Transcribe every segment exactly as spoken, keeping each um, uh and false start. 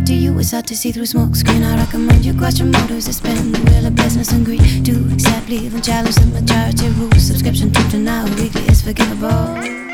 to you is hard to see through smoke screen. I recommend you question motives, suspend the will of business and greed. To accept, leave and challenge the majority rules. Subscription to now weekly is forgivable.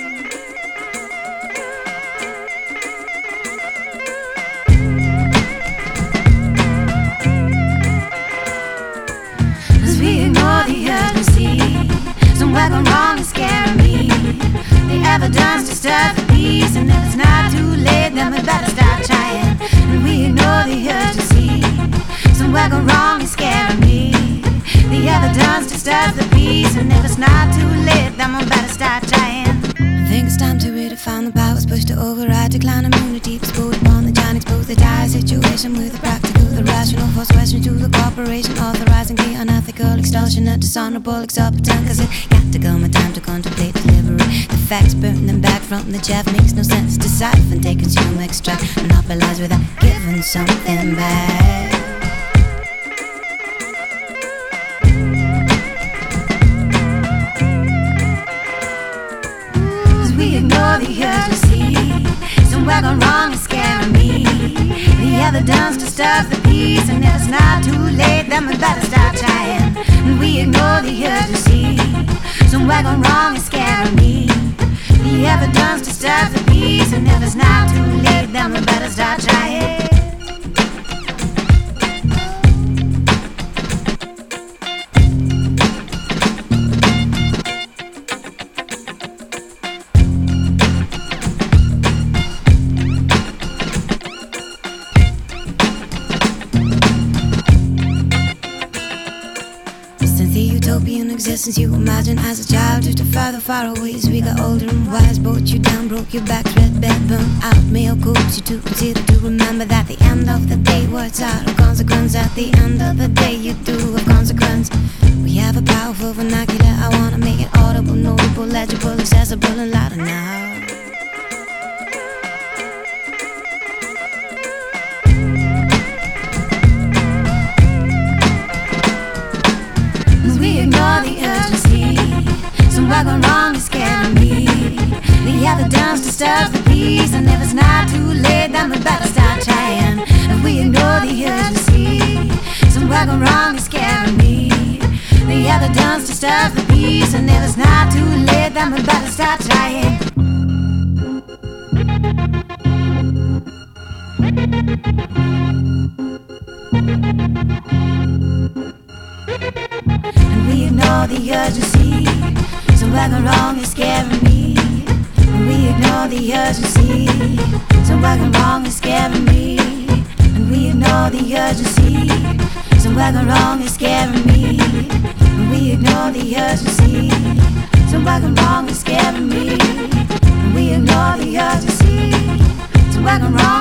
As we ignore the urgency, somewhere gone wrong is scaring me. The evidence disturbs the peace, and if it's not too late, then we better start trying. And we ignore the urgency, somewhere gone wrong is scaring me. The evidence disturbs the peace, and if it's not too late, then we better start trying. I think it's time to redefine the powers pushed to override, decline immunity, bestowed upon the giant, expose the dire situation with the practical, the rational, force question to the corporation, authorizing the unethical extortionate, dishonorable exorbitant. Cause it got to come a time to contemplate delivery. The facts burn them back from the chaff, makes no sense to siphon, take, consume, extract, monopolize without giving something back. We ignore the urgency, somewhere gone wrong is scaring me. The evidence disturbs the peace, and if it's not too late, then we better start trying. And we ignore the urgency, somewhere gone wrong is scaring me. The evidence disturbs the peace, and if it's not too late, then we better start trying. Utopian existence you imagine as a child, just a further far away as we got older and wise. Brought you down, broke your back, red bed, burned out, male coats you to consider, to remember that the end of the day words out of consequence. At the end of the day you do have consequence. We have a powerful vernacular, I wanna make it audible, notable, legible, accessible and louder now. We ignore the urgency, somewhere gone wrong is scaring me. The evidence disturbs the peace, and if it's not too late, then we better start trying. If we ignore the urgency, somewhere gone wrong is scaring me. The evidence disturbs the peace, and if it's not too late, then we better start trying. And we ignore the urgency, somewhere gone wrong is scaring me. And we ignore the urgency, somewhere gone wrong is scaring me. And we ignore the urgency, somewhere gone wrong is scaring me. And we ignore the urgency, somewhere gone wrong is scaring me. And we ignore the urgency, somewhere gone wrong.